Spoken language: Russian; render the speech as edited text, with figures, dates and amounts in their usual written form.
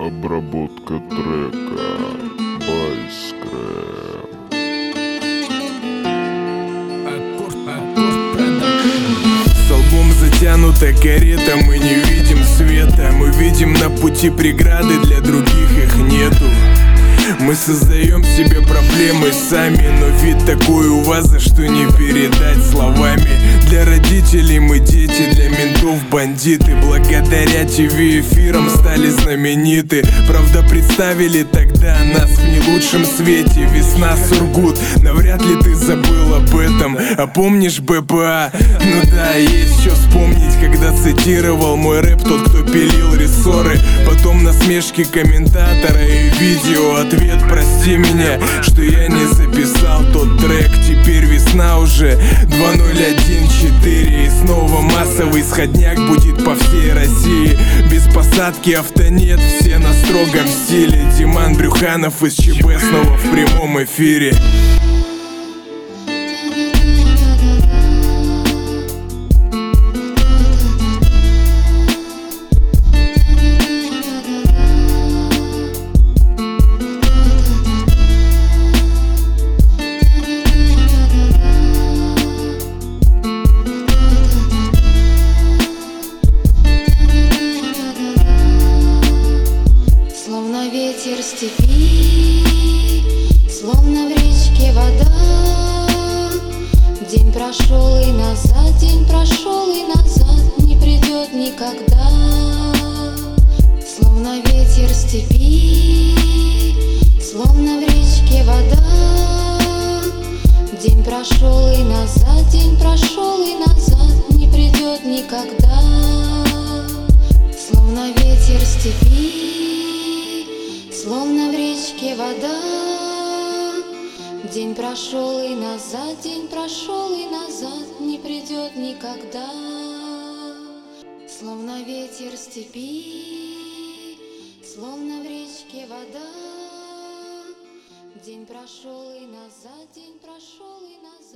Обработка трека Байскрэм. С лбом затянута карета, мы не видим света. Мы видим на пути преграды, для других их нету. Мы создаем себе проблемы сами, но вид такой у вас, за что не передать словами. Для родителей мы дети, для ментов бандиты. Благодаря ТВ-эфирам стали знамениты. Правда, представили тогда нас в не лучшем свете. Весна, Сургут, навряд ли ты забыл об этом. А помнишь БПА? Ну да, есть что вспомнить, когда цитировал мой рэп тот, кто пилил рессоры. Потом насмешки комментатора и видео ответ: прости меня, что я не записал тот трек. Теперь весна уже 2014, и снова массовый сходняк будет по всей России. Без посадки авто нет, все на строгом стиле. Диман Брюханов из ЧБ снова в прямом эфире. Словно ветер степи, словно в речке вода. День прошел и назад, день прошел и назад, не придет никогда. Словно ветер степи, словно в речке вода. День прошел и назад, день прошел и назад, не придет никогда. Словно ветер степи, словно в речке вода. День прошел и назад, день прошел и назад, не придет никогда. Словно ветер степи, словно в речке вода. День прошел и назад, день прошел и назад.